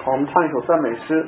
好，我们唱一首赞美诗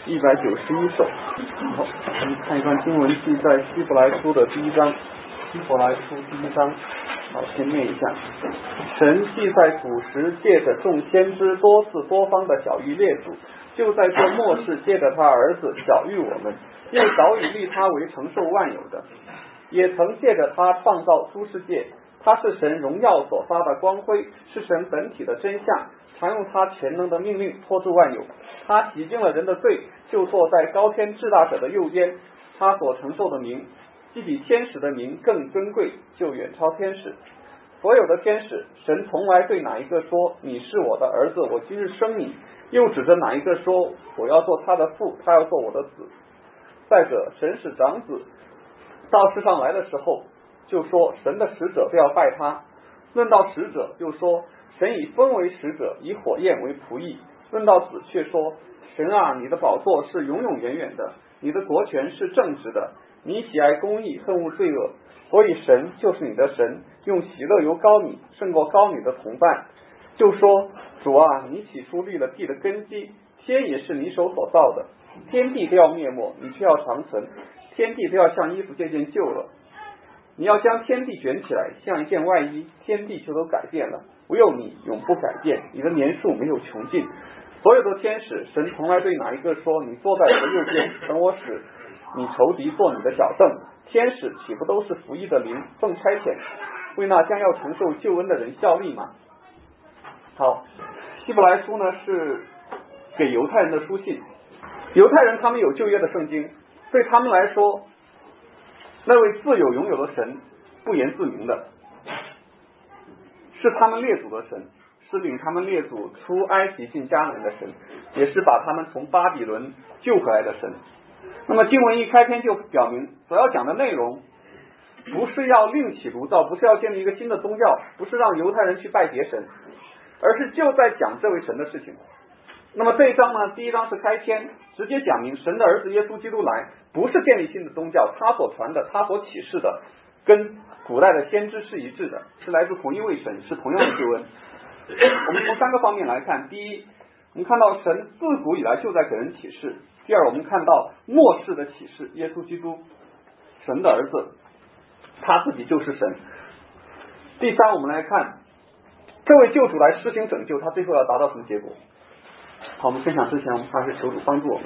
191首。好，我们看一段经文，记在希伯来书的第1章。希伯来书第1章，好，先念一下。神既在古时借着众先知多次多方的晓谕列祖，就在这末世借着他儿子晓谕我们，又早已立他为承受万有的，也曾借着他创造诸世界。他是神荣耀所发的光辉，是神本体的真相，常用他全能的命令托住万有。他洗净了人的罪，就坐在高天至大者的右边。他所承受的名既比天使的名更尊贵，就远超天使。所有的天使，神从来对哪一个说你是我的儿子，我今日生你，又指着哪一个说我要做他的父，他要做我的子。再者，神使长子到世上来的时候，就说神的使者不要拜他。论到使者，就说神以风为使者，以火焰为仆役。论到子，却说神啊，你的宝座是永永远远的，你的国权是正直的，你喜爱公义，恨恶罪恶，所以神就是你的神，用喜乐油膏你，胜过膏你的同伴。就说主啊，你起初立了地的根基，天也是你手所造的，天地都要灭没，你却要长存，天地都要像衣服渐渐旧了。你要将天地卷起来，像一件外衣，天地就都改变了，唯有你永不改变，你的年数没有穷尽。所有的天使，神从来对哪一个说你坐在我的右边，等我使你仇敌做你的脚凳。天使岂不都是服役的灵，奉差遣为那将要承受救恩的人效力吗？好，希伯来书呢是给犹太人的书信。犹太人他们有旧约的圣经，对他们来说，那位自有永有的神不言自明的，是他们列祖的神，是领他们列祖出埃及进迦南的神，也是把他们从巴比伦救回来的神。那么经文一开篇就表明，所要讲的内容不是要另起炉灶，不是要建立一个新的宗教，不是让犹太人去拜别神，而是就在讲这位神的事情。那么这一章呢，第1章是开篇，直接讲明神的儿子耶稣基督来，不是建立新的宗教，他所传的，他所启示的，跟古代的先知是一致的，是来自同一位神，是同样的救恩。我们从3个方面来看。第一，我们看到神自古以来就在给人启示。第二，我们看到末世的启示，耶稣基督神的儿子，他自己就是神。第三，我们来看这位救主来施行拯救，他最后要达到什么结果。好，我们分享之前，我们还是求主帮助我们。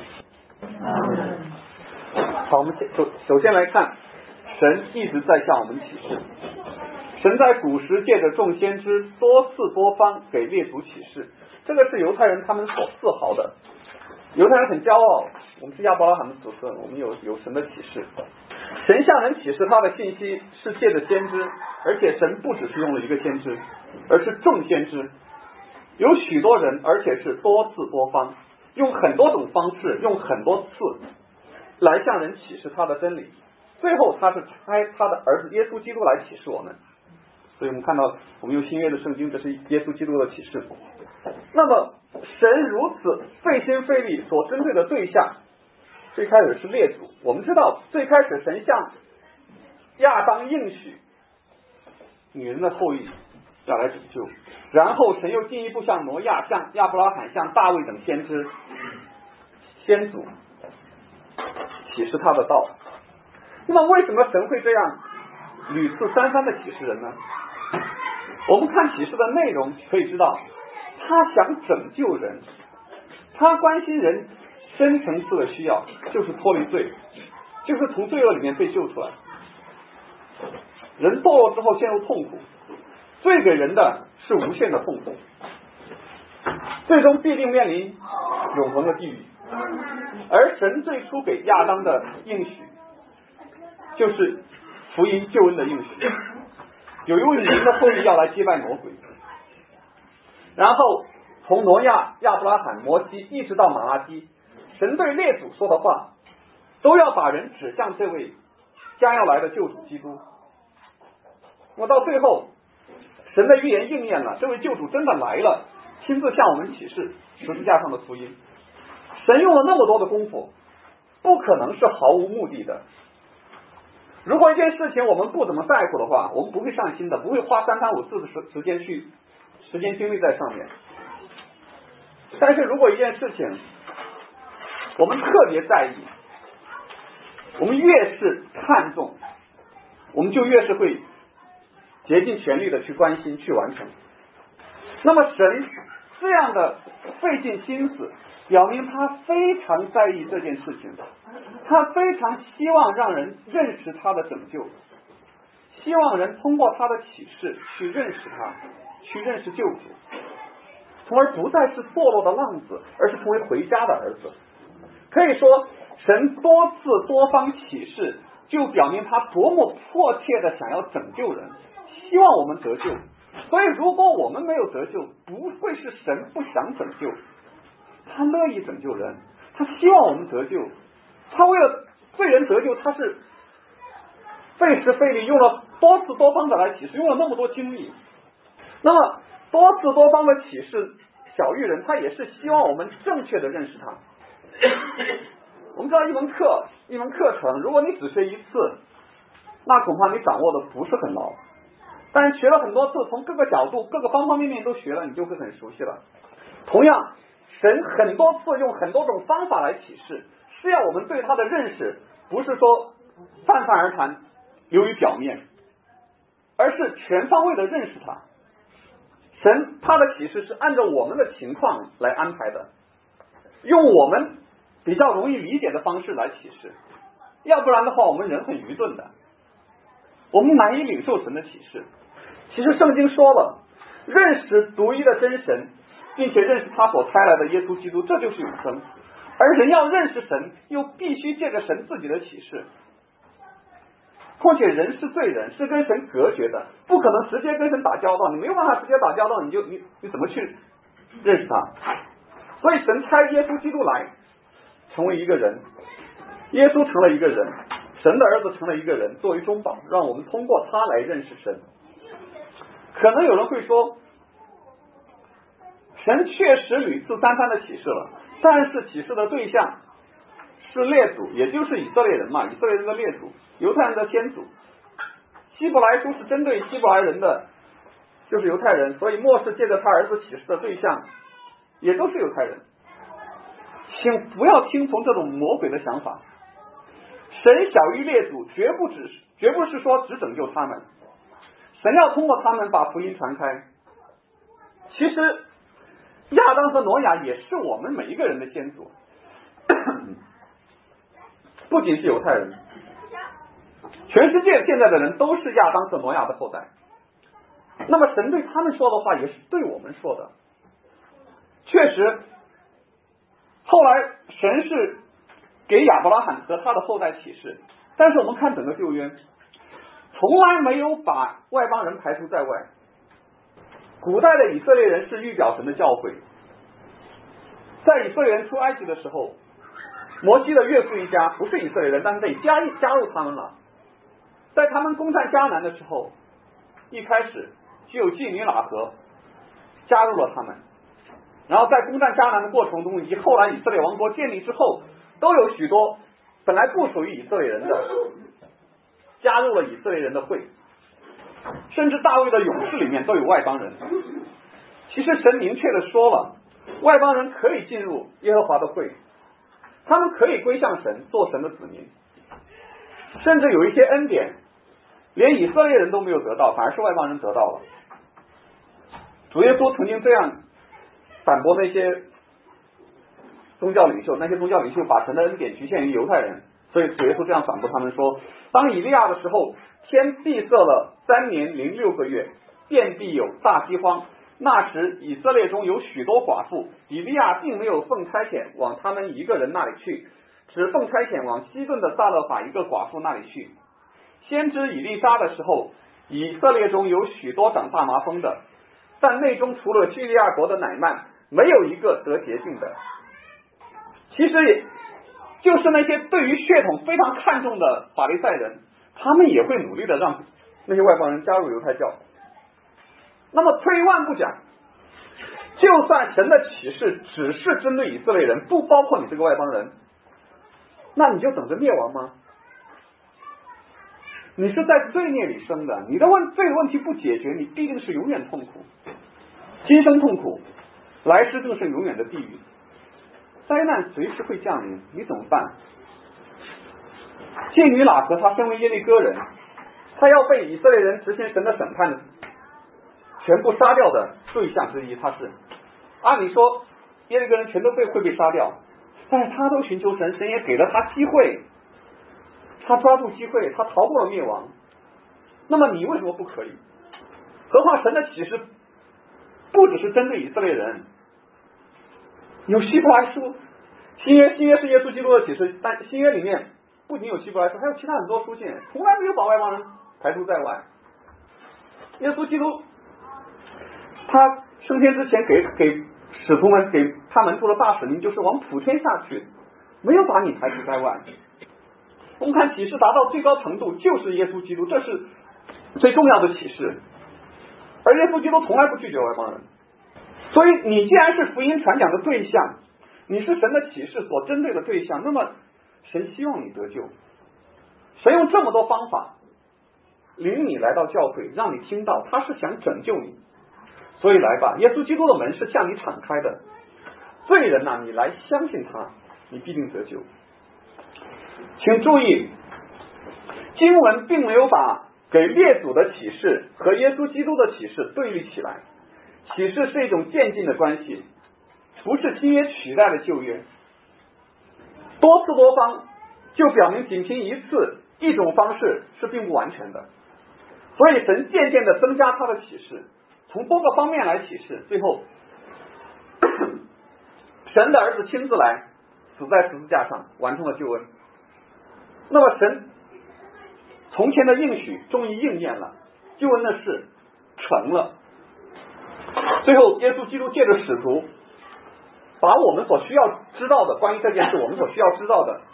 好，我们首先来看，神一直在向我们启示。神在古时借着众先知多次多方给列祖启示，这个是犹太人他们所自豪的。犹太人很骄傲，我们是亚伯拉罕的子孙，我们有神的启示。神向人启示他的信息是借着先知，而且神不只是用了一个先知，而是众先知，有许多人，而且是多次多方，用很多种方式，用很多次来向人启示他的真理。最后他是差他的儿子耶稣基督来启示我们。所以我们看到我们用新约的圣经，这是耶稣基督的启示。那么神如此费心费力所针对的对象，最开始是列祖。我们知道最开始神向亚当应许女人的后裔要来拯救，然后神又进一步向挪亚、向亚伯拉罕、向大卫等先知先祖启示他的道。那么为什么神会这样屡次三番的启示人呢？我们看启示的内容可以知道，他想拯救人，他关心人深层次的需要，就是脱离罪，就是从罪恶里面被救出来。人堕落之后陷入痛苦，罪给人的是无限的痛苦，最终必定面临永恒的地狱。而神最初给亚当的应许，就是福音救恩的应许，有一位女人的后裔要来击败魔鬼。然后从挪亚、亚伯拉罕、摩西一直到马拉基，神对列祖说的话都要把人指向这位将要来的救主基督。那么到最后神的预言应验了，这位救主真的来了，亲自向我们启示十字架上的福音。神用了那么多的功夫，不可能是毫无目的的。如果一件事情我们不怎么在乎的话，我们不会上心的，不会花3番5次的时间精力在上面。 但是如果一件事情我们特别在意，我们越是看重，我们就越是会竭尽全力的去关心去完成。那么神这样的费尽心思，表明他非常在意这件事情，他非常希望让人认识他的拯救，希望人通过他的启示去认识他，去认识救主，从而不再是堕落的浪子，而是成为回家的儿子。可以说神多次多方启示，就表明他多么迫切的想要拯救人，希望我们得救。所以如果我们没有得救，不会是神不想拯救，他乐意拯救人，他希望我们得救，他为了罪人得救，他是费时费力，用了多次多方的来启示，用了那么多精力。那么多次多方的启示小玉人，他也是希望我们正确的认识他。我们知道一门课程，如果你只学一次，那恐怕你掌握的不是很牢，但是学了很多次，从各个角度各个方方面面都学了，你就会很熟悉了。同样神很多次用很多种方法来启示，是要我们对他的认识不是说泛泛而谈流于表面，而是全方位的认识他。神他的启示是按照我们的情况来安排的，用我们比较容易理解的方式来启示，要不然的话我们人很愚钝的，我们难以领受神的启示。其实圣经说了，认识独一的真神，并且认识他所差来的耶稣基督，这就是永生。而人要认识神，又必须借着神自己的启示。况且人是罪人，是跟神隔绝的，不可能直接跟神打交道，你没有办法直接打交道，你怎么去认识他？所以神差耶稣基督来成为一个人，耶稣成了一个人，神的儿子成了一个人，作为中保，让我们通过他来认识神。可能有人会说，神确实屡次三番的启示了，但是启示的对象是列祖，也就是以色列人嘛，以色列人的列祖，犹太人的先祖。希伯来书是针对希伯来人的，就是犹太人，所以末世借着他儿子启示的对象也都是犹太人。请不要听从这种魔鬼的想法，神小于列祖，绝不是说只拯救他们，神要通过他们把福音传开。其实亚当和挪亚也是我们每一个人的先祖，不仅是犹太人，全世界现在的人都是亚当和挪亚的后代。那么神对他们说的话也是对我们说的。确实后来神是给亚伯拉罕和他的后代启示，但是我们看整个旧约，从来没有把外邦人排除在外。古代的以色列人是预表神的教诲，在以色列人出埃及的时候，摩西的岳父一家不是以色列人，但是得加入他们了。在他们攻占迦南的时候，一开始就有妓女喇合加入了他们，然后在攻占迦南的过程中，以及后来以色列王国建立之后，都有许多本来不属于以色列人的加入了以色列人的会，甚至大卫的勇士里面都有外邦人。其实神明确的说了，外邦人可以进入耶和华的会，他们可以归向神，做神的子民，甚至有一些恩典连以色列人都没有得到，反而是外邦人得到了。主耶稣曾经这样反驳那些宗教领袖，那些宗教领袖把神的恩典局限于犹太人，所以主耶稣这样反驳他们说，当以利亚的时候，天闭塞了3年零6个月，遍地有大饥荒，那时以色列中有许多寡妇，以利亚并没有奉差遣往他们一个人那里去，只奉差遣往西顿的撒勒法一个寡妇那里去。先知以利沙的时候，以色列中有许多长大麻风的，但内中除了叙利亚国的乃曼，没有一个得洁净的。其实也就是那些对于血统非常看重的法利赛人，他们也会努力的让那些外邦人加入犹太教。那么退一万步讲，就算神的启示只是针对以色列人，不包括你这个外邦人，那你就等着灭亡吗？你是在罪孽里生的，你的罪的问题不解决，你必定是永远痛苦，今生痛苦， 来世更是永远的地狱，灾难随时会降临，你怎么办？妓女喇合他身为耶利哥人，他要被以色列人执行神的审判的全部杀掉的对象之一，他是按理说耶利哥人全都会被杀掉，但是他都寻求神，神也给了他机会，他抓住机会，他逃过了灭亡。那么你为什么不可以？何况神的启示不只是针对以色列人，有希伯来书，新约是耶稣基督的启示，但新约里面不仅有希伯来书，还有其他很多书信，从来没有把外邦人排除在外。耶稣基督他升天之前给使徒们给他门徒的大使命就是往普天下去，没有把你排除在外。我们看启示达到最高程度就是耶稣基督，这是最重要的启示，而耶稣基督从来不拒绝外邦人。所以你既然是福音传讲的对象，你是神的启示所针对的对象，那么神希望你得救，神用这么多方法领你来到教会，让你听到他是想拯救你。所以来吧，耶稣基督的门是向你敞开的，罪人啊，你来相信他，你必定得救。请注意，经文并没有把给列祖的启示和耶稣基督的启示对立起来，启示是一种渐进的关系，不是新约取代了旧约。多次多方就表明仅凭一次一种方式是并不完全的，所以神渐渐的增加他的启示，从多个方面来启示，最后神的儿子亲自来死在十字架上完成了救恩。那么神从前的应许终于应验了，救恩的事成了。最后耶稣基督借着使徒把我们所需要知道的关于这件事我们所需要知道的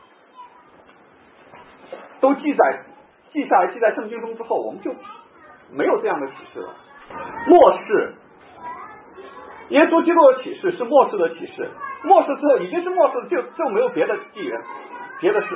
都记下来，记在圣经中之后，我们就没有这样的启示了。末世耶稣基督的启示是末世的启示，末世之后已经是末世，就没有别的纪元别的事。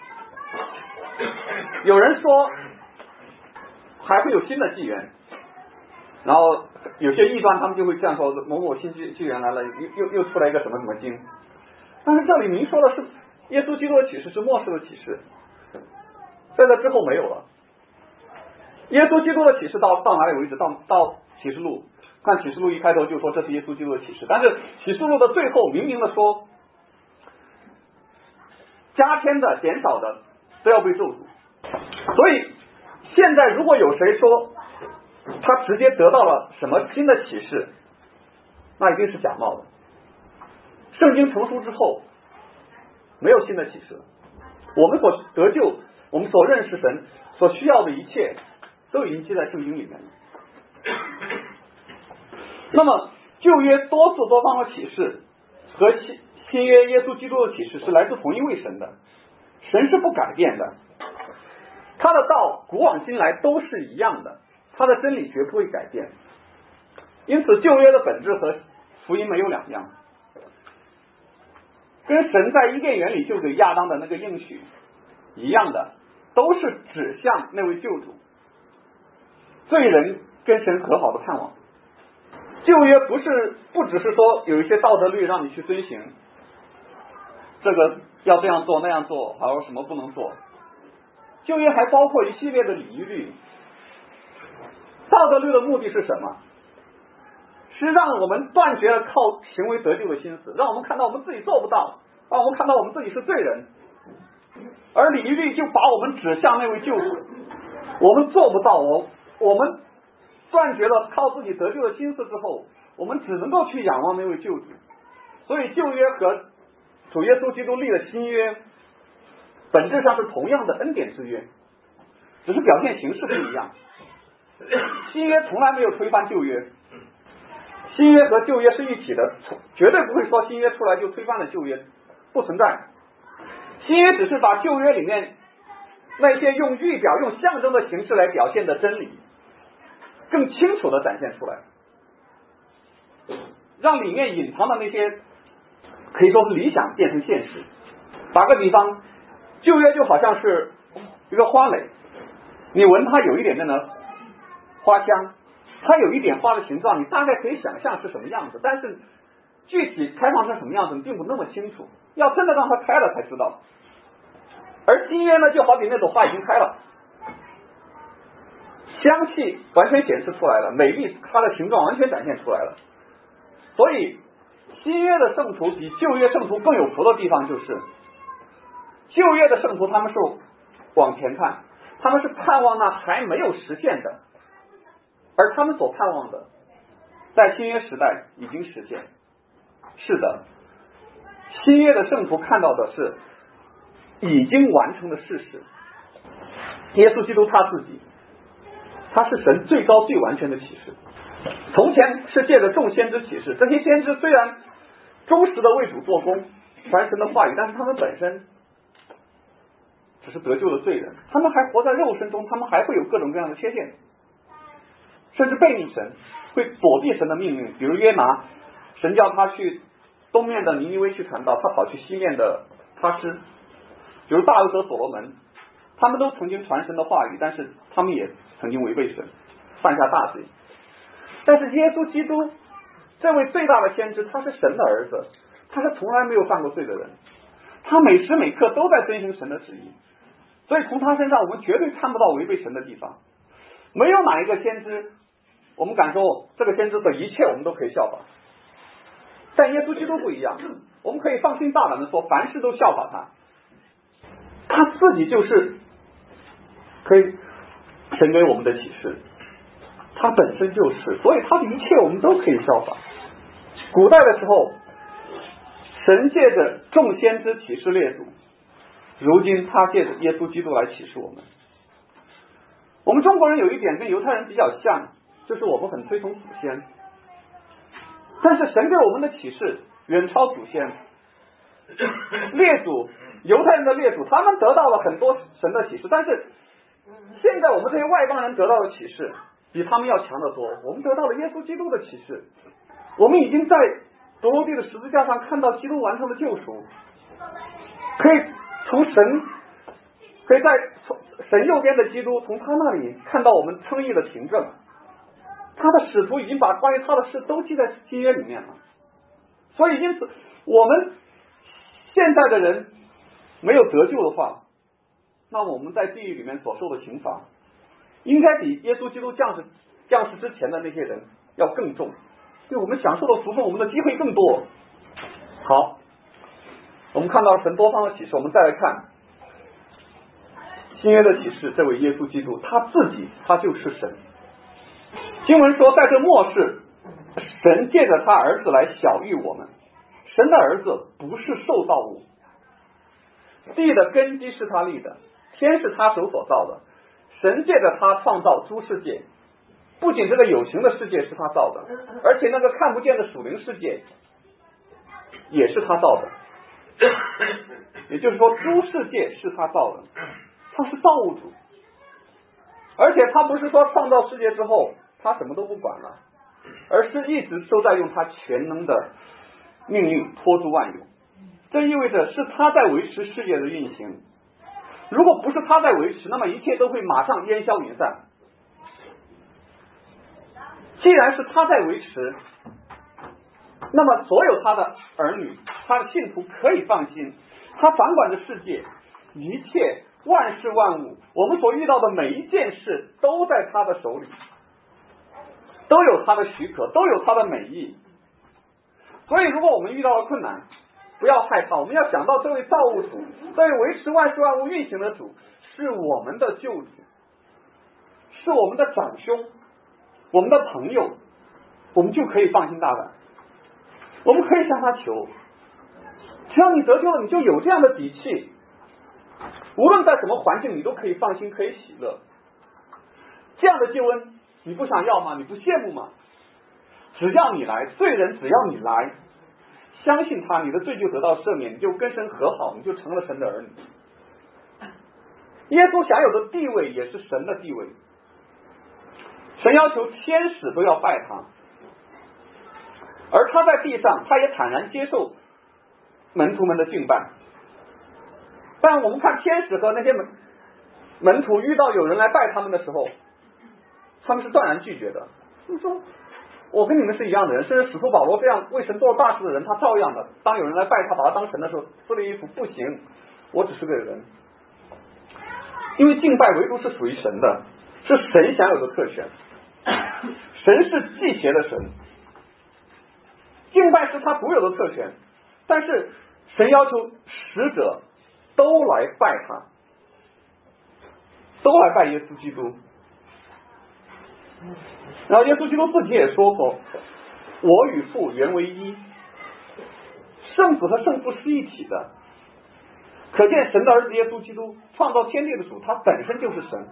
有人说还会有新的纪元，然后有些异端他们就会这样说，某某新纪元来了，又出来一个什么什么经。但是这里明说的是耶稣基督的启示是末世的启示，在这之后没有了。耶稣基督的启示到哪里为止？到启示录，看启示录一开头就说这是耶稣基督的启示，但是启示录的最后明明的说，加添的减少的都要被咒诅。所以现在如果有谁说他直接得到了什么新的启示，那一定是假冒的。圣经成书之后没有新的启示了，我们所得救，我们所认识神所需要的一切都已经记在圣经里面了。那么旧约多次多方的启示和新约耶稣基督的启示是来自同一位神的，神是不改变的，他的道古往今来都是一样的，他的真理绝不会改变。因此旧约的本质和福音没有两样，跟神在伊甸园里就给亚当的那个应许一样的，都是指向那位救主，罪人跟神和好的盼望。旧约不只是说有一些道德律让你去遵行，这个要这样做那样做，还有什么不能做。旧约还包括一系列的礼仪律。道德律的目的是什么？是让我们断绝了靠行为得救的心思，让我们看到我们自己做不到，让我们看到我们自己是罪人。而礼仪律就把我们指向那位救主，我们做不到，我们断绝了靠自己得救的心思之后，我们只能够去仰望那位救主。所以旧约和主耶稣基督立的新约本质上是同样的恩典之约，只是表现形式不一样。新约从来没有推翻旧约，新约和旧约是一起的，绝对不会说新约出来就推翻了旧约，不存在。新约只是把旧约里面那些用预表用象征的形式来表现的真理更清楚的展现出来，让里面隐藏的那些可以说是理想变成现实。打个比方，旧约就好像是一个花蕾，你闻它有一点那花香，它有一点花的形状，你大概可以想象是什么样子，但是具体开放成什么样子并不那么清楚，要真的让它开了才知道。而新约呢，就好比那朵花已经开了，香气完全显示出来了，美丽它的形状完全展现出来了。所以新约的圣徒比旧约圣徒更有福的地方就是，旧约的圣徒他们是往前看，他们是盼望那还没有实现的，而他们所盼望的在新约时代已经实现。是的，新约的圣徒看到的是已经完成的事实。耶稣基督他自己，他是神最高最完全的启示。从前是借着众先知启示，这些先知虽然忠实的为主做工，传神的话语，但是他们本身只是得救的罪人，他们还活在肉身中，他们还会有各种各样的缺陷，甚至背逆神，会躲避神的命令。比如约拿，神叫他去东面的尼尼微去传道，他跑去西面的他施。比如大卫和所罗门，他们都曾经传神的话语，但是他们也曾经违背神，犯下大罪。但是耶稣基督这位最大的先知，他是神的儿子，他是从来没有犯过罪的人，他每时每刻都在遵行神的旨意，所以从他身上我们绝对看不到违背神的地方。没有哪一个先知我们敢说这个先知的一切我们都可以效法，但耶稣基督不一样，我们可以放心大胆的说，凡事都效法他，他自己就是可以神给我们的启示，他本身就是，所以他的一切我们都可以效法。古代的时候，神借着众先知启示列祖，如今他借着耶稣基督来启示我们。我们中国人有一点跟犹太人比较像，就是我们很推崇祖先，但是神给我们的启示远超祖先。列祖，犹太人的列祖，他们得到了很多神的启示，但是现在我们这些外邦人得到的启示比他们要强得多。我们得到了耶稣基督的启示，我们已经在伯罗地的十字架上看到基督完成的救赎，可以在神右边的基督，从他那里看到我们称义的凭证。他的使徒已经把关于他的事都记在新约里面了。所以因此我们现在的人没有得救的话，那我们在地狱里面所受的刑罚应该比耶稣基督降世之前的那些人要更重，因为我们享受的福分，我们的机会更多。好，我们看到神多方的启示，我们再来看新约的启示，这位耶稣基督他自己他就是神。经文说，在这末世，神借着他儿子来晓谕我们。神的儿子不是受造物，地的根基是他立的，天是他手所造的。神借着他创造诸世界，不仅这个有形的世界是他造的，而且那个看不见的属灵世界也是他造的。也就是说，诸世界是他造的，他是造物主。而且他不是说创造世界之后他什么都不管了，而是一直都在用他全能的命令托住万有。这意味着是他在维持世界的运行，如果不是他在维持，那么一切都会马上烟消云散。既然是他在维持，那么所有他的儿女，他的信徒可以放心，他掌管着世界一切万事万物，我们所遇到的每一件事都在他的手里，都有他的许可，都有他的美意。所以如果我们遇到了困难，不要害怕，我们要想到这位造物主，这位维持万事万物运行的主是我们的救主，是我们的长兄，我们的朋友，我们就可以放心大胆，我们可以向他求。只要你得救了，你就有这样的底气，无论在什么环境你都可以放心，可以喜乐。这样的救恩你不想要吗？你不羡慕吗？只要你来，罪人只要你来相信他，你的罪就得到赦免，你就跟神和好，你就成了神的儿女。耶稣享有的地位也是神的地位，神要求天使都要拜他，而他在地上他也坦然接受门徒们的敬拜。但我们看天使和那些门徒遇到有人来拜他们的时候，他们是断然拒绝的。你说我跟你们是一样的人，甚至使徒保罗这样为神做了大事的人，他照样的，当有人来拜他，把他当神的时候，撕了衣服，不行，我只是个人。因为敬拜唯独是属于神的，是神享有的特权，神是祭邪的神，敬拜是他独有的特权，但是神要求使者都来拜他，都来拜耶稣基督。然后耶稣基督自己也说过，我与父原为一，圣子和圣父是一体的。可见神的儿子耶稣基督创造天地的主，他本身就是神。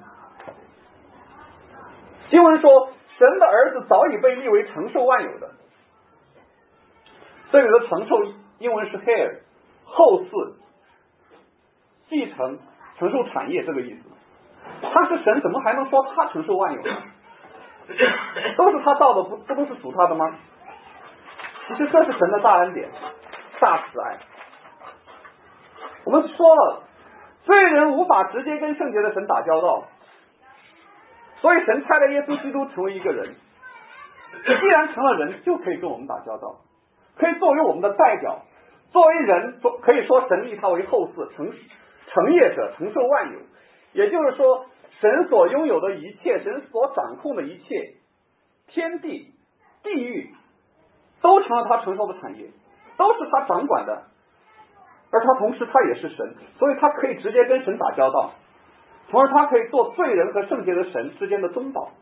经文说神的儿子早已被立为承受万有的，这里的承受英文是 heir， 后嗣、继承、承受产业这个意思。他是神，怎么还能说他承受万有呢？都是他造的，不都是属他的吗？其实这是神的大恩典、大慈爱。我们说了，罪人无法直接跟圣洁的神打交道，所以神差了耶稣基督成为一个人。既然成了人，就可以跟我们打交道，可以作为我们的代表。作为人，可以说神立他为后嗣、承业者，承受万有。也就是说，神所拥有的一切，神所掌控的一切，天地、地狱，都成了他承受的产业，都是他掌管的。而他同时他也是神，所以他可以直接跟神打交道，从而他可以做罪人和圣洁的神之间的中保，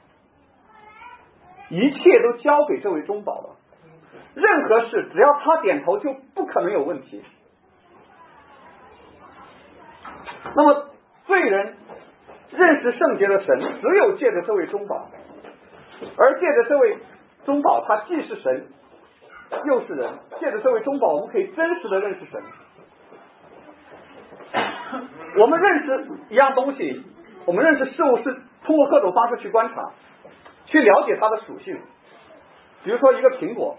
一切都交给这位中保了。任何事只要他点头，就不可能有问题。那么罪人认识圣洁的神，只有借着这位中保，而借着这位中保，他既是神又是人。借着这位中保，我们可以真实的认识神。我们认识一样东西，我们认识事物是通过各种方式去观察，去了解它的属性。比如说一个苹果，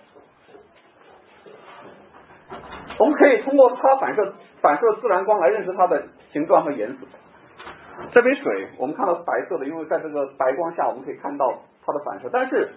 我们可以通过它反射自然光来认识它的形状和颜色。这杯水我们看到是白色的，因为在这个白光下我们可以看到它的反射。但是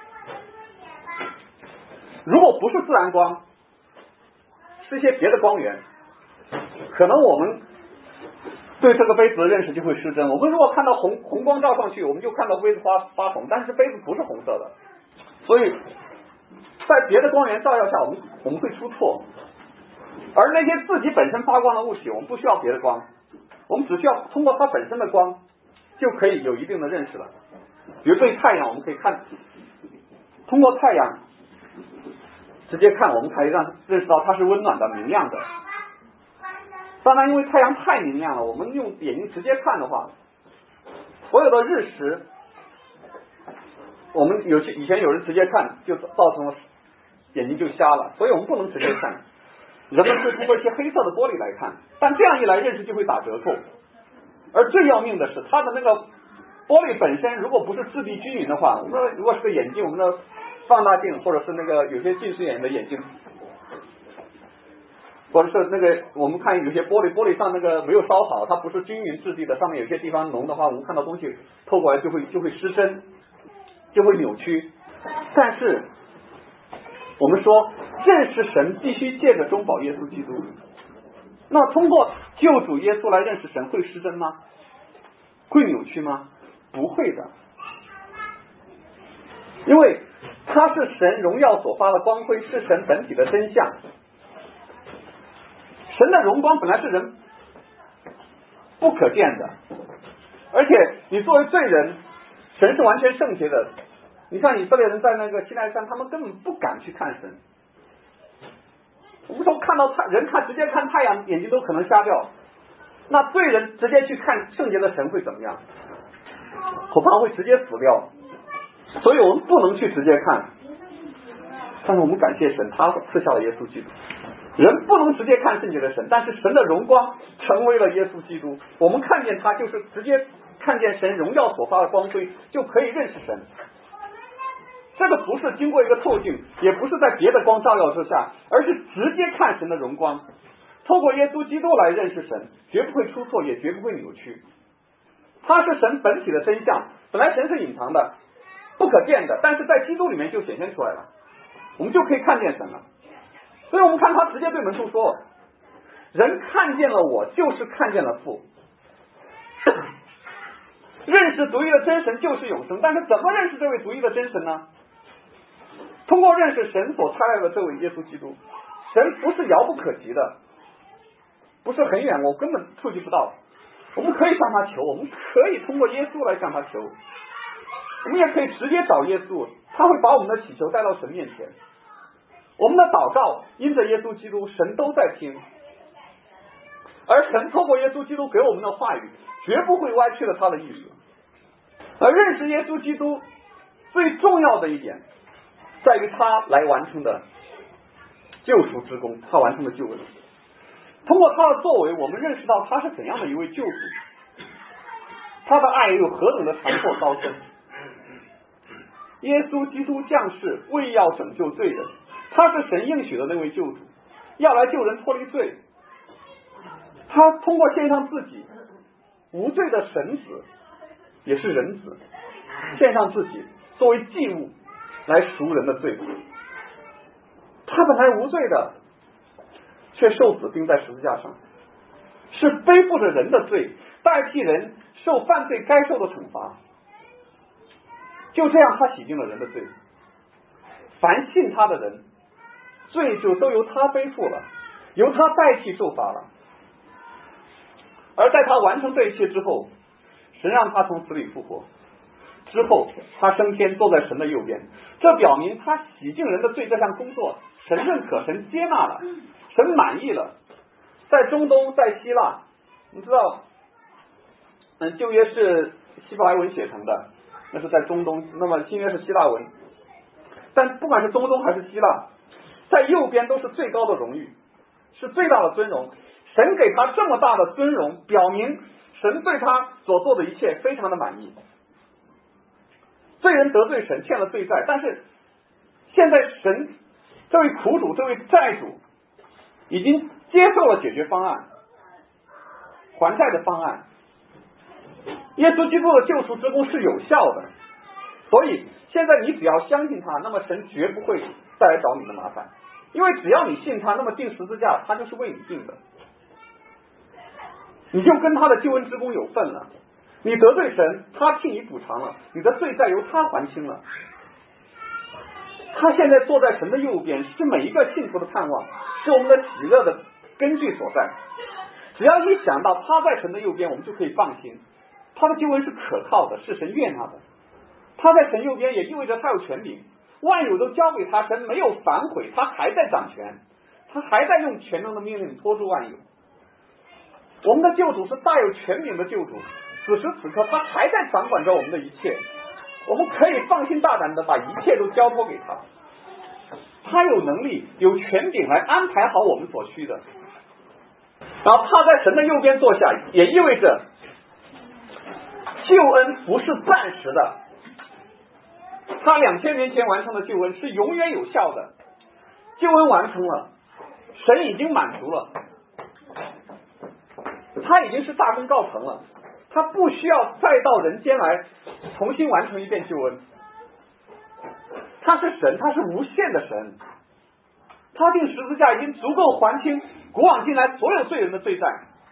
如果不是自然光，是一些别的光源，可能我们对这个杯子的认识就会失真。我们如果看到红光照上去，我们就看到杯子发红，但是杯子不是红色的。所以在别的光源照耀下，我们会出错。而那些自己本身发光的物体，我们不需要别的光，我们只需要通过它本身的光就可以有一定的认识了。比如对太阳，我们可以看，通过太阳直接看，我们可以认识到它是温暖的、明亮的。当然因为太阳太明亮了，我们用眼睛直接看的话，所有的日食，我们以前有人直接看就造成了眼睛就瞎了，所以我们不能直接看。人们是通过一些黑色的玻璃来看，但这样一来认识就会打折扣。而最要命的是，它的那个玻璃本身如果不是质地均匀的话，我们说如果是个眼镜，我们的放大镜或者是那个有些近视眼的眼镜，或者是那个我们看有些玻璃上那个没有烧好，它不是均匀质地的，上面有些地方浓的话，我们看到东西透过来就会失真，就会扭曲。但是我们说认识神必须借着中保耶稣基督，那通过救主耶稣来认识神会失真吗？会扭曲吗？不会的，因为它是神荣耀所发的光辉，是神本体的真相。神的荣光本来是人不可见的，而且你作为罪人，神是完全圣洁的。你看以色列人在那个西奈山，他们根本不敢去看神。我们说看到人直接看太阳，眼睛都可能瞎掉。那罪人直接去看圣洁的神会怎么样？恐怕会直接死掉。所以我们不能去直接看。但是我们感谢神，他赐下了耶稣基督。人不能直接看圣洁的神，但是神的荣光成为了耶稣基督。我们看见他，就是直接看见神荣耀所发的光辉，就可以认识神。这个不是经过一个透镜，也不是在别的光照耀之下，而是直接看神的荣光，透过耶稣基督来认识神，绝不会出错，也绝不会扭曲。它是神本体的真相，本来神是隐藏的， 不可见的，但是在基督里面就显现出来了，我们就可以看见神了。所以我们看他直接对门徒说，人看见了我，就是看见了父。认识独一的真神就是永生，但是怎么认识这位独一的真神呢？通过认识神所差来的这位耶稣基督。神不是遥不可及的，不是很远，我根本触及不到。我们可以向他求，我们可以通过耶稣来向他求，我们也可以直接找耶稣，他会把我们的祈求带到神面前。我们的祷告因着耶稣基督，神都在听，而神透过耶稣基督给我们的话语，绝不会歪曲了他的意思。而认识耶稣基督最重要的一点，在于他来完成的救赎之功，他完成的救恩。通过他的作为，我们认识到他是怎样的一位救主，他的爱有何等的长阔高深。耶稣基督降世为要拯救罪人，他是神应许的那位救主，要来救人脱离罪。他通过献上自己无罪的神子，也是人子，献上自己作为祭物来赎人的罪。他本来无罪的，却受死钉在十字架上，是背负着人的罪，代替人受犯罪该受的惩罚。就这样，他洗净了人的罪。凡信他的人，罪就都由他背负了，由他代替受罚了。而在他完成这一切之后，神让他从死里复活，之后他升天，坐在神的右边。这表明他洗净人的罪这项工作，神认可，神接纳了，神满意了。在中东，在希腊，你知道，旧约是希伯来文写成的，那是在中东，那么新约是希腊文。但不管是中东还是希腊，在右边都是最高的荣誉，是最大的尊荣。神给他这么大的尊荣，表明神对他所做的一切非常的满意。罪人得罪神，欠了罪债，但是现在神这位苦主，这位债主已经接受了解决方案，还债的方案。耶稣基督的救赎之功是有效的，所以现在你只要相信他，那么神绝不会再来找你的麻烦，因为只要你信他，那么钉十字架他就是为你钉的，你就跟他的救恩之功有份了。你得罪神，他替你补偿了，你的罪债由他还清了。他现在坐在神的右边，是每一个信徒的盼望，是我们的喜乐的根据所在。只要一想到他在神的右边，我们就可以放心，他的救恩是可靠的，是神悦纳的。他在神右边也意味着他有权柄，万有都交给他，神没有反悔，他还在掌权，他还在用全能的命令托住万有。我们的救主是大有权柄的救主，此时此刻他还在掌管着我们的一切，我们可以放心大胆的把一切都交托给他，他有能力有权柄来安排好我们所需的。然后他在神的右边坐下，也意味着救恩不是暂时的，他2000年前完成的救恩是永远有效的。救恩完成了，神已经满足了，他已经是大功告成了，他不需要再到人间来重新完成一遍救恩。他是神，他是无限的神，他钉十字架已经足够还清古往今来所有罪人的罪债。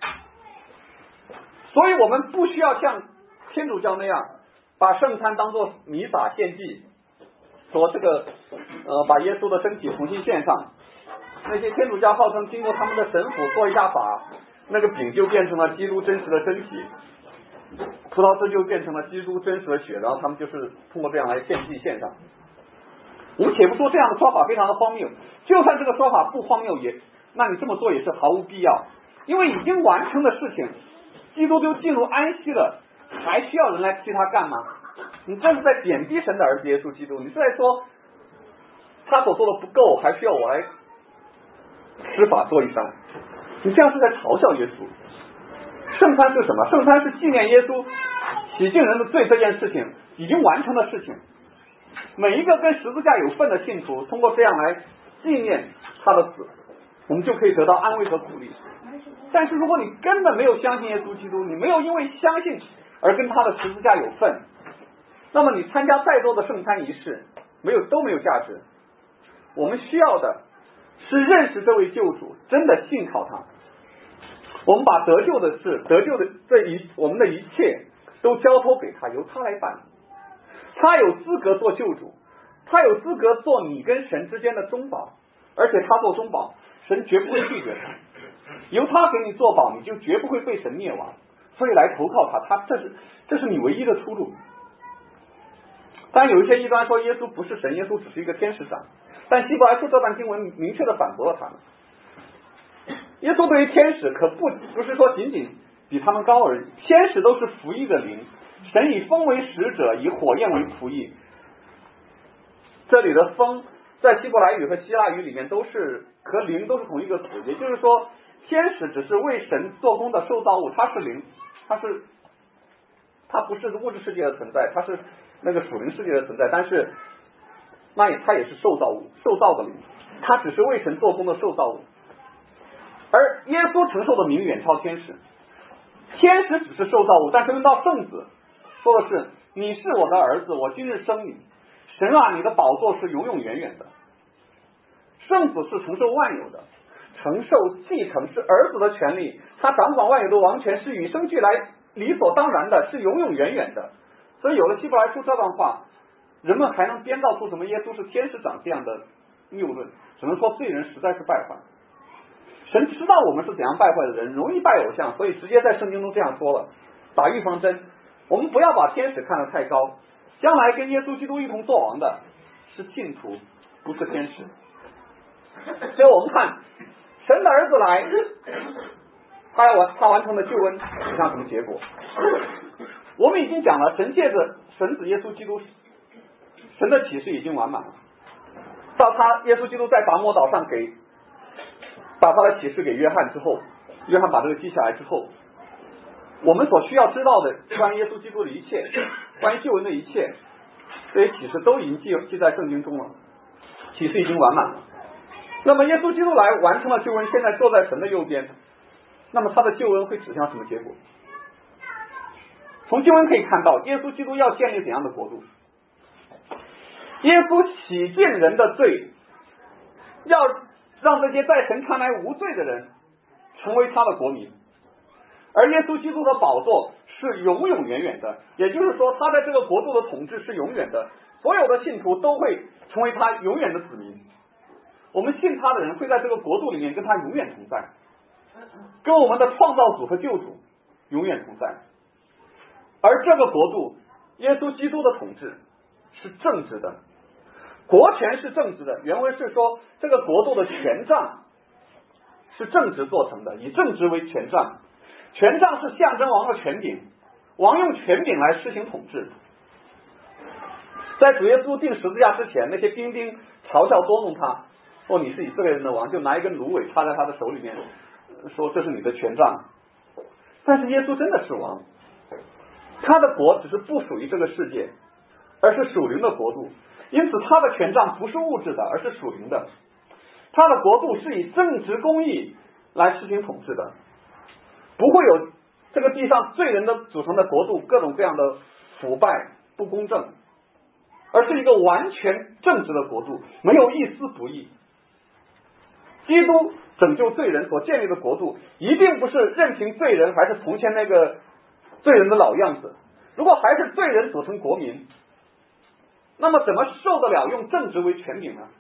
所以我们不需要像天主教那样把圣餐当作弥撒献祭，说这个把耶稣的身体重新献上。那些天主教号称经过他们的神父做一下法，那个饼就变成了基督真实的身体，葡萄汁就变成了基督真实的血，然后他们就是通过这样来献祭献上。我们且不说这样的说法非常的荒谬，就算这个说法不荒谬，那你这么做也是毫无必要，因为已经完成的事情，基督就进入安息了，还需要人来替他干吗？你这是在贬低神的儿子耶稣基督，你是在说他所做的不够，还需要我来施法做一番，你这样是在嘲笑耶稣。圣餐是什么？圣餐是纪念耶稣洗净人的罪这件事情已经完成的事情。每一个跟十字架有份的信徒，通过这样来纪念他的死，我们就可以得到安慰和鼓励。但是如果你根本没有相信耶稣基督，你没有因为相信而跟他的十字架有份， 那么你参加再多的圣餐仪式都没有价值。我们需要的是认识这位救主，真的信靠他。我们把得救的事、得救的我们的一切都交托给他，由他来办理。他有资格做救主，他有资格做你跟神之间的中保，而且他做中保，神绝不会拒绝他。由他给你做保，你就绝不会被神灭亡。所以来投靠他，这是你唯一的出路。当然有一些异端说耶稣不是神，耶稣只是一个天使长，但希伯来书这段经文明确的反驳了他们。耶稣对于天使可不是说仅仅比他们高而已，天使都是服役的灵，神以风为使者，以火焰为仆役。这里的风在希伯来语和希腊语里面都是和灵都是同一个词，也就是说天使只是为神做工的受造物，它是灵，它不是物质世界的存在，它是那个属灵世界的存在，但是它也是受造物，受造的灵，它只是为神做工的受造物。而耶稣承受的名远超天使，天使只是受造物，但是论到圣子，说的是你是我的儿子，我今日生你。神啊，你的宝座是永永远远的。圣子是承受万有的，承受继承是儿子的权利，他掌管万有的王权是与生俱来理所当然的，是永永远远的。所以有了希伯来书这段话，人们还能编造出什么耶稣是天使长这样的谬论，只能说罪人实在是败坏。神知道我们是怎样败坏的人，容易拜偶像，所以直接在圣经中这样说了，打预防针。我们不要把天使看得太高，将来跟耶稣基督一同作王的是信徒，不是天使。所以我们看神的儿子来，他完成了救恩，指向什么结果？我们已经讲了，神借着神子耶稣基督，神的启示已经完满了。到耶稣基督在达摩岛上把他的启示给约翰之后，约翰把这个记下来之后，我们所需要知道的关于耶稣基督的一切，关于救恩的一切，这些启示都已经记在圣经中了，启示已经完满了。那么耶稣基督来完成了救恩，现在坐在神的右边，那么他的救恩会指向什么结果？从经文可以看到，耶稣基督要建立怎样的国度？耶稣洗净人的罪，要让这些在神看来无罪的人成为他的国民。而耶稣基督的宝座是永永远远的，也就是说他在这个国度的统治是永远的，所有的信徒都会成为他永远的子民。我们信他的人会在这个国度里面跟他永远同在，跟我们的创造主和救主永远同在。而这个国度，耶稣基督的统治是正直的，国权是正直的。原文是说这个国度的权杖是正直做成的，以正直为权杖，权杖是象征王的权柄，王用权柄来施行统治。在主耶稣钉十字架之前，那些兵丁嘲笑捉弄他，说你是以色列人的王，就拿一根芦苇插在他的手里面，说这是你的权杖。但是耶稣真的是王，他的国只是不属于这个世界，而是属灵的国度，因此他的权杖不是物质的，而是属灵的。他的国度是以正直公义来施行统治的，不会有这个地上罪人的组成的国度各种各样的腐败不公正，而是一个完全正直的国度，没有一丝不义。基督拯救罪人所建立的国度，一定不是任凭罪人还是从前那个罪人的老样子。如果还是罪人组成国民，那么怎么受得了用正直为权柄呢？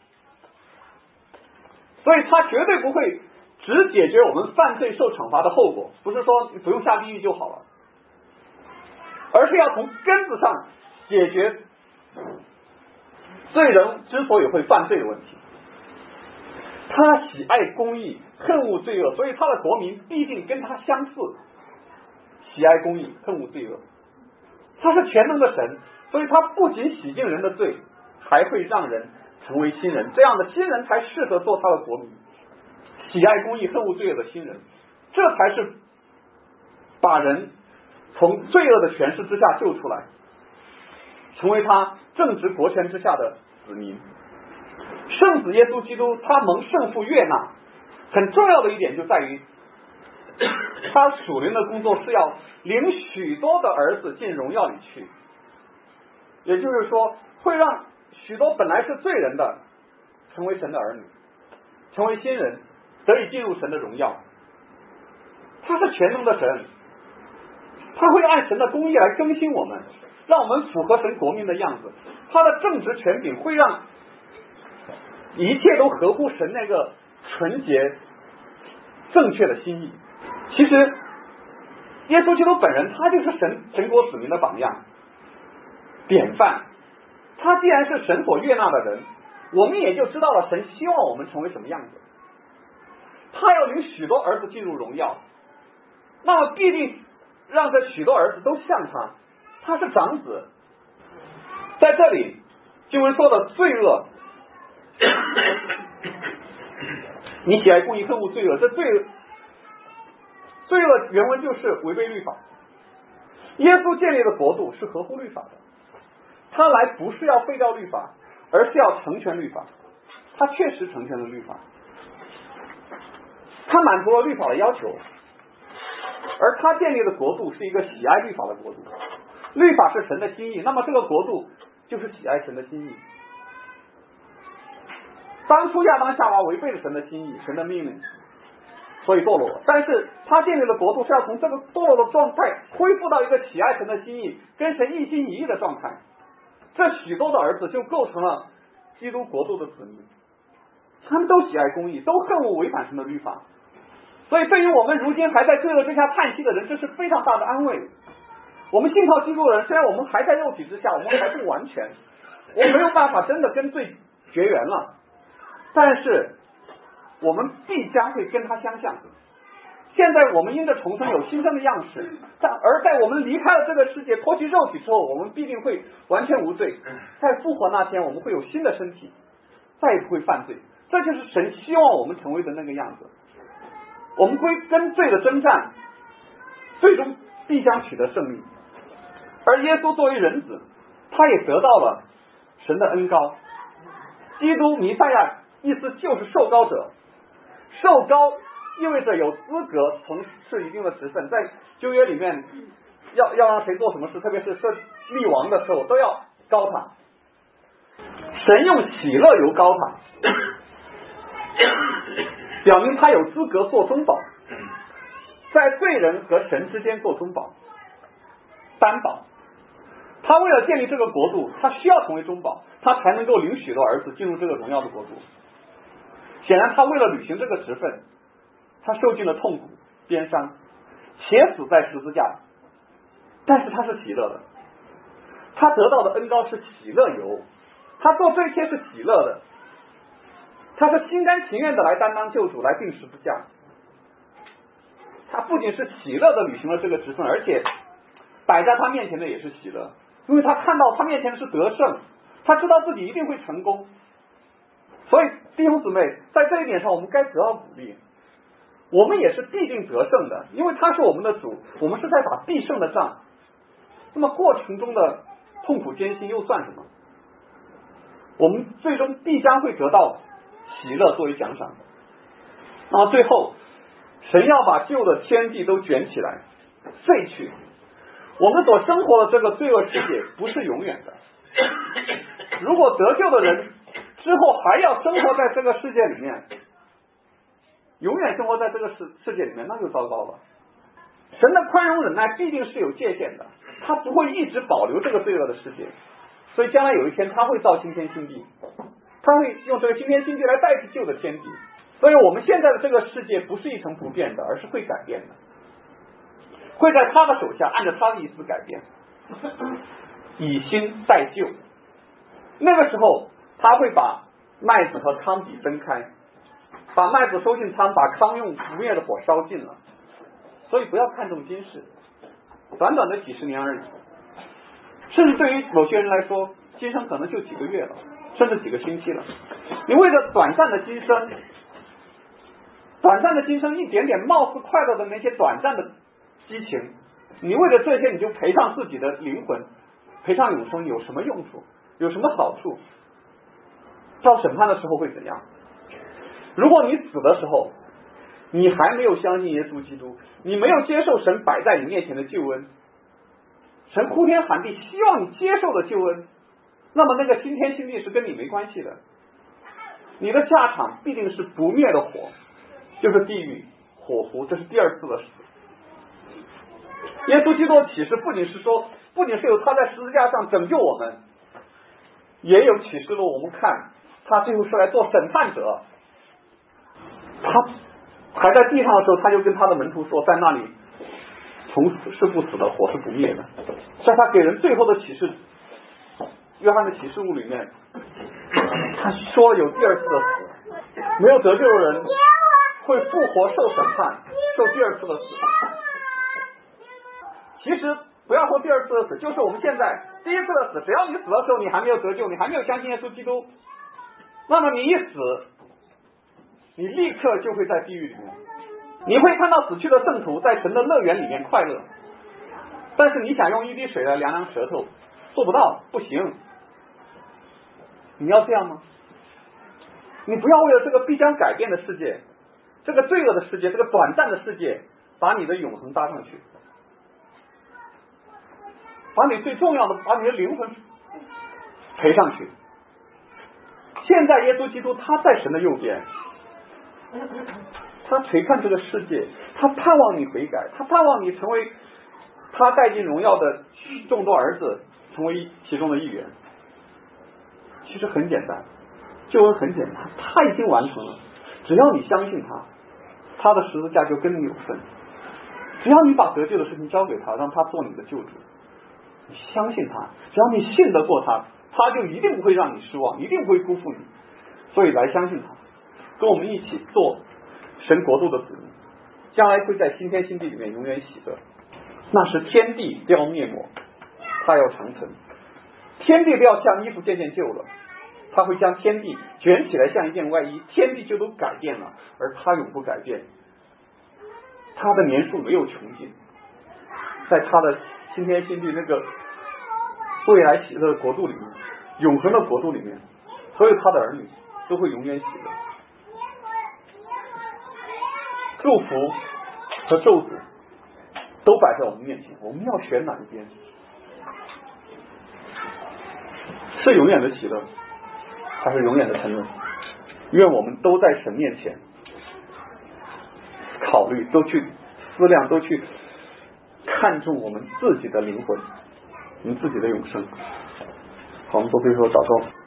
所以他绝对不会只解决我们犯罪受惩罚的后果，不是说你不用下地狱就好了，而是要从根子上解决罪人之所以会犯罪的问题。他喜爱公义，恨恶罪恶，所以他的国民必定跟他相似，喜爱公义，恨恶罪恶。他是全能的神，所以他不仅洗净人的罪，还会让人成为新人，这样的新人才适合做他的国民。喜爱公义，恨恶罪恶的新人，这才是把人从罪恶的权势之下救出来，成为他正直国权之下的子民。圣子耶稣基督他蒙圣父悦纳，很重要的一点就在于他属灵的工作是要领许多的儿子进荣耀里去。 也就是说会让许多本来是罪人的成为神的儿女，成为新人，得以进入神的荣耀。他是全能的神，他会按神的公义来更新我们，让我们符合神国民的样子。他的正直权柄会让一切都合乎神那个纯洁正确的心意。其实耶稣基督本人他就是神国子民的榜样典范。他既然是神所悦纳的人，我们也就知道了神希望我们成为什么样子。他要领许多儿子进入荣耀，那么必定让这许多儿子都像他，他是长子。在这里经文说的罪恶，你喜爱公义恨恶罪恶，这罪恶原文就是违背律法。耶稣建立的国度是合乎律法的，他来不是要废掉律法，而是要成全律法。他确实成全了律法，他满足了律法的要求，而他建立的国度是一个喜爱律法的国度。律法是神的心意，那么这个国度就是喜爱神的心意。当初亚当夏娃违背了神的心意，神的命令，所以堕落了。但是他建立的国度是要从这个堕落的状态恢复到一个喜爱神的心意，跟神一心一意的状态。这许多的儿子就构成了基督国度的子民，他们都喜爱公义，都恨恶违反神的律法。所以对于我们如今还在罪恶之下叹息的人，这是非常大的安慰。我们信靠基督的人，虽然我们还在肉体之下，我们还不完全，我没有办法真的跟罪绝缘了，但是我们必将会跟他相像。现在我们因着重生有新生的样式，而在我们离开了这个世界脱去肉体之后，我们必定会完全无罪。在复活那天我们会有新的身体，再也不会犯罪。这就是神希望我们成为的那个样子。我们会跟罪的征战，最终必将取得胜利。而耶稣作为人子，他也得到了神的恩膏。基督弥赛亚意思就是受膏者，受膏意味着有资格从事一定的职分。在旧约里面要让谁做什么事，特别是设立王的时候都要膏他。神用喜乐油膏他，表明他有资格做中保，在罪人和神之间做中保担保。他为了建立这个国度，他需要成为中保，他才能够领许多儿子进入这个荣耀的国度。显然他为了履行这个职分，他受尽了痛苦鞭伤，且死在十字架，但是他是喜乐的。他得到的恩膏是喜乐油，他做这些是喜乐的，他是心甘情愿的来担当救主，来钉十字架。他不仅是喜乐的履行了这个职分，而且摆在他面前的也是喜乐，因为他看到他面前的是得胜，他知道自己一定会成功。所以弟兄姊妹，在这一点上我们该得到鼓励，我们也是必定得胜的，因为他是我们的主，我们是在打必胜的仗。那么过程中的痛苦艰辛又算什么？我们最终必将会得到喜乐作为奖赏。那么最后，神要把旧的天地都卷起来废去。我们所生活的这个罪恶世界不是永远的，如果得救的人之后还要生活在这个世界里面，永远生活在这个世界里面，那就糟糕了。神的宽容忍耐必定是有界限的，他不会一直保留这个罪恶的世界，所以将来有一天他会造新天新地，他会用这个新天新地来代替旧的天地。所以我们现在的这个世界不是一成不变的，而是会改变的，会在他的手下按照他的意思改变，以新代旧。那个时候他会把麦子和糠秕分开，把麦子收进仓，把糠用不灭的火烧尽了。所以不要看重今世，短短的几十年而已，甚至对于某些人来说，今生可能就几个月了，甚至几个星期了。你为了短暂的今生一点点貌似快乐的那些短暂的激情，你为了这些你就赔上自己的灵魂，赔上永生，有什么用处？有什么好处？到审判的时候会怎样？如果你死的时候你还没有相信耶稣基督，你没有接受神摆在你面前的救恩， 神呼天喊地，希望你接受的救恩，那么那个新天新地是跟你没关系的，你的下场必定是不灭的火，就是地狱火湖，这是第二次的死。耶稣基督的启示不仅是有他在十字架上拯救我们，也有启示了我们看他最后是来做审判者。他还在地上的时候，他就跟他的门徒说，在那里从死是不死的，火是不灭的。在他给人最后的启示，约翰的启示录里面，他说有第二次的死，没有得救的人会复活受审判，受第二次的死。其实不要说第二次的死，就是我们现在第一次的死，只要你死的时候你还没有得救，你还没有相信耶稣基督，那么你一死，你立刻就会在地狱里面，你会看到死去的圣徒在神的乐园里面快乐，但是你想用一滴水来凉凉舌头，做不到，不行。你要这样吗？你不要为了这个必将改变的世界，这个罪恶的世界，这个短暂的世界，把你的永恒搭上去，把你最重要的，把你的灵魂赔上去。现在耶稣基督他在神的右边，他垂看这个世界，他盼望你悔改，他盼望你成为他带进荣耀的众多儿子，成为其中的一员。其实很简单，救恩很简单，他已经完成了，只要你相信他，他的十字架就跟你有份。只要你把得救的事情交给他，让他做你的救主，你相信他，只要你信得过他，他就一定不会让你失望，一定不会辜负你。所以来相信他，跟我们一起做神国度的子民，将来会在新天新地里面永远喜乐。那时天地都要灭没，他要长存，天地都要像衣服渐渐旧了，他会将天地卷起来像一件外衣，天地就都改变了，而他永不改变，他的年数没有穷尽，在他的新天新地那个未来喜乐的国度里面，永恒的国度里面，所有他的儿女都会永远喜乐。祝福和咒诅都摆在我们面前，我们要选哪一边？是永远的喜乐，还是永远的沉沦？愿我们都在神面前考虑，都去思量，都去看重我们自己的灵魂，我们自己的永生。好，我们做最后祷告。